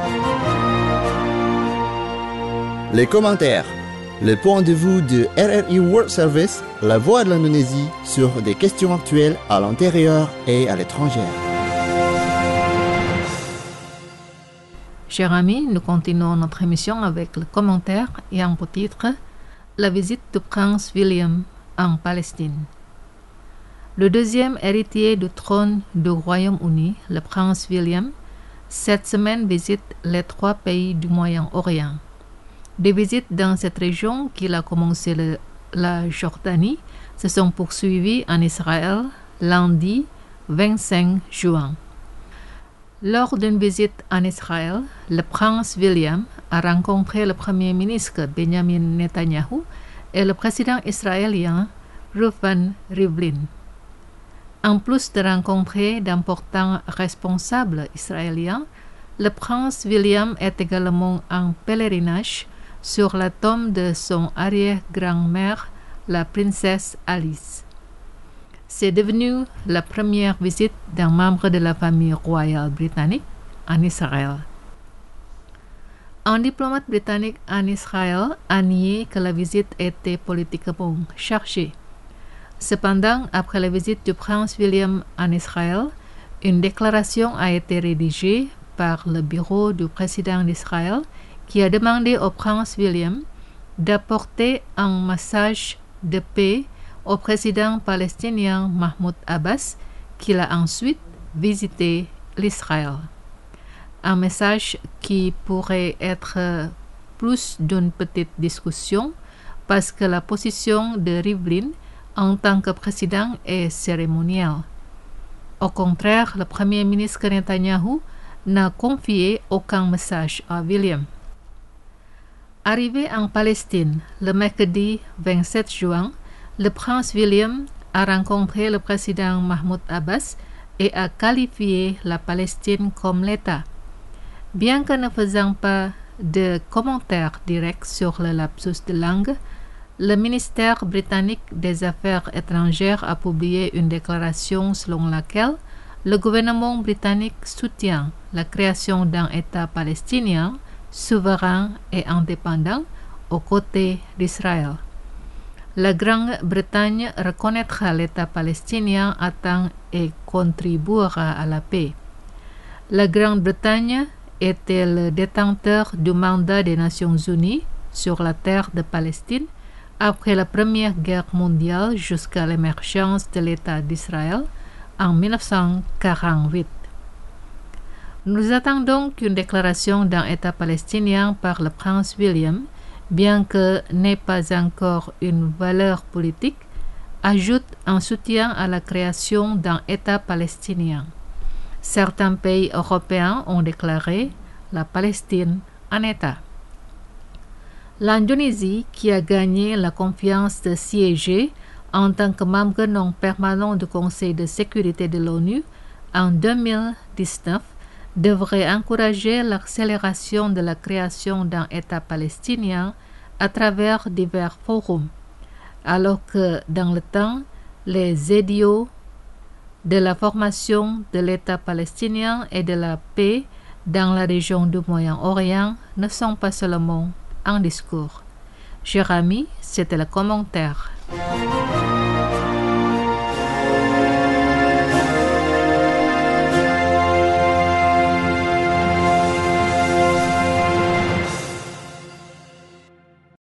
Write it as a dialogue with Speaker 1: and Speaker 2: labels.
Speaker 1: Les commentaires. Le point de vue de RRI World Service, la voix de l'Indonésie sur des questions actuelles à l'intérieur et à l'étranger.
Speaker 2: Chers amis, nous continuons notre émission avec le commentaire ayant pour titre La visite du prince William en Palestine. Le deuxième héritier du trône du Royaume-Uni, le prince William, cette semaine visite les 3 pays du Moyen-Orient. Des visites dans cette région qu'il a commencé la Jordanie se sont poursuivies en Israël lundi 25 juin. Lors d'une visite en Israël, le prince William a rencontré le premier ministre Benjamin Netanyahu et le président israélien Reuven Rivlin. En plus de rencontrer d'importants responsables israéliens, le prince William est également en pèlerinage sur la tombe de son arrière-grand-mère, la princesse Alice. C'est devenu la première visite d'un membre de la famille royale britannique en Israël. Un diplomate britannique en Israël a nié que la visite était politiquement chargée. Cependant, après la visite du prince William en Israël, une déclaration a été rédigée par le bureau du président d'Israël qui a demandé au prince William d'apporter un message de paix au président palestinien Mahmoud Abbas, qu'il a ensuite visité l'Israël. Un message qui pourrait être plus d'une petite discussion parce que la position de Rivlin en tant que président est cérémonielle. Au contraire, le premier ministre Netanyahu n'a confié aucun message à William. Arrivé en Palestine le mercredi 27 juin, le prince William a rencontré le président Mahmoud Abbas et a qualifié la Palestine comme l'État. Bien que ne faisant pas de commentaires directs sur le lapsus de langue, le ministère britannique des Affaires étrangères a publié une déclaration selon laquelle le gouvernement britannique soutient la création d'un État palestinien souverain et indépendant aux côtés d'Israël. La Grande-Bretagne reconnaîtra l'État palestinien à temps et contribuera à la paix. La Grande-Bretagne était le détenteur du mandat des Nations Unies sur la terre de Palestine après la Première Guerre mondiale jusqu'à l'émergence de l'État d'Israël en 1948. Nous attendons qu'une déclaration d'un État palestinien par le prince William, bien que n'ait pas encore une valeur politique, ajoute un soutien à la création d'un État palestinien. Certains pays européens ont déclaré la Palestine en État. L'Indonésie, qui a gagné la confiance de siéger en tant que membre non permanent du Conseil de sécurité de l'ONU en 2019, devrait encourager l'accélération de la création d'un État palestinien à travers divers forums, alors que dans le temps, les idéaux de la formation de l'État palestinien et de la paix dans la région du Moyen-Orient ne sont pas seulement un discours. Chers amis, c'était le commentaire.